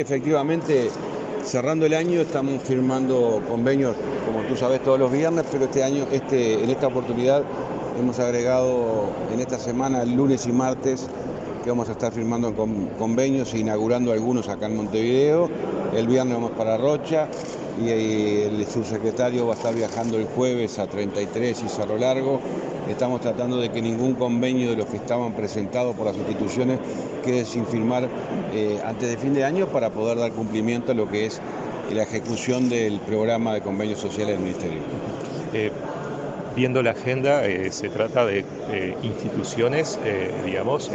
Efectivamente, cerrando el año estamos firmando convenios, como tú sabes, todos los viernes, pero este año, en esta oportunidad, hemos agregado en esta semana, el lunes y martes, que vamos a estar firmando convenios e inaugurando algunos acá en Montevideo. El viernes vamos para Rocha y el subsecretario va a estar viajando el jueves a 33 y Cerro Largo. Estamos tratando de que ningún convenio de los que estaban presentados por las instituciones quede sin firmar antes de fin de año para poder dar cumplimiento a lo que es la ejecución del programa de convenios sociales del Ministerio. Viendo la agenda, se trata de instituciones, digamos,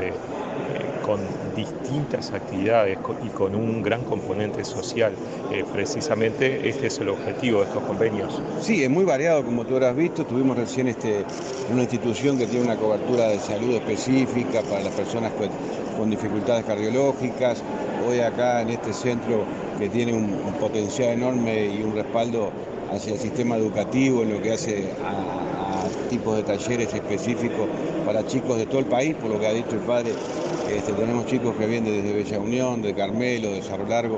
con distintas actividades y con un gran componente social. Precisamente este es el objetivo de estos convenios. Sí, es muy variado, como tú habrás visto. Tuvimos recién una institución que tiene una cobertura de salud específica para las personas con dificultades cardiológicas. Hoy acá en este centro que tiene un potencial enorme y un respaldo hacia el sistema educativo en lo que hace a tipos de talleres específicos para chicos de todo el país, por lo que ha dicho el padre. Tenemos chicos que vienen desde Bella Unión, de Carmelo, de Cerro Largo,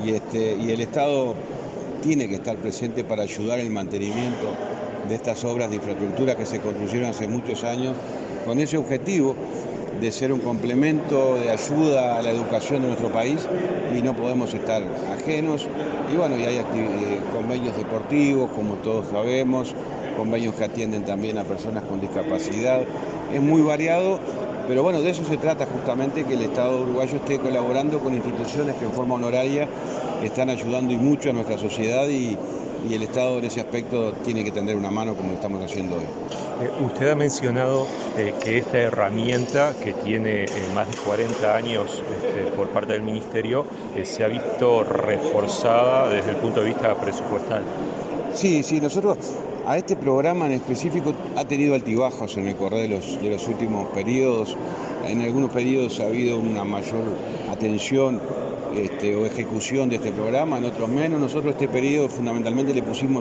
y el Estado tiene que estar presente para ayudar en el mantenimiento de estas obras de infraestructura que se construyeron hace muchos años con ese objetivo de ser un complemento de ayuda a la educación de nuestro país, y no podemos estar ajenos. Y bueno, y hay convenios deportivos, como todos sabemos, convenios que atienden también a personas con discapacidad. Es muy variado, pero bueno, de eso se trata justamente, que el Estado uruguayo esté colaborando con instituciones que en forma honoraria están ayudando y mucho a nuestra sociedad, y el Estado en ese aspecto tiene que tender una mano como lo estamos haciendo hoy. Usted ha mencionado que esta herramienta, que tiene más de 40 años por parte del Ministerio, se ha visto reforzada desde el punto de vista presupuestal. Sí, sí, nosotros a este programa en específico ha tenido altibajos en el correr de los últimos periodos. En algunos periodos ha habido una mayor atención o ejecución de este programa, en otros menos. Nosotros este periodo fundamentalmente le pusimos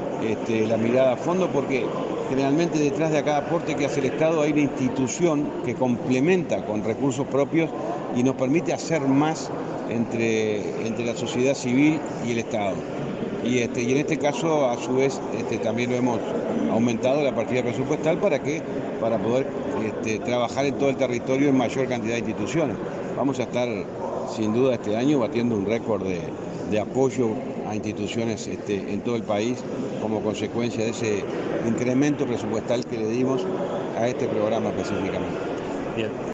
la mirada a fondo, porque generalmente detrás de cada aporte que hace el Estado hay una institución que complementa con recursos propios y nos permite hacer más entre la sociedad civil y el Estado. Y en este caso, a su vez, también lo hemos aumentado la partida presupuestal para poder trabajar en todo el territorio en mayor cantidad de instituciones. Vamos a estar, sin duda, este año batiendo un récord de apoyo a instituciones en todo el país, como consecuencia de ese incremento presupuestal que le dimos a este programa específicamente. Bien.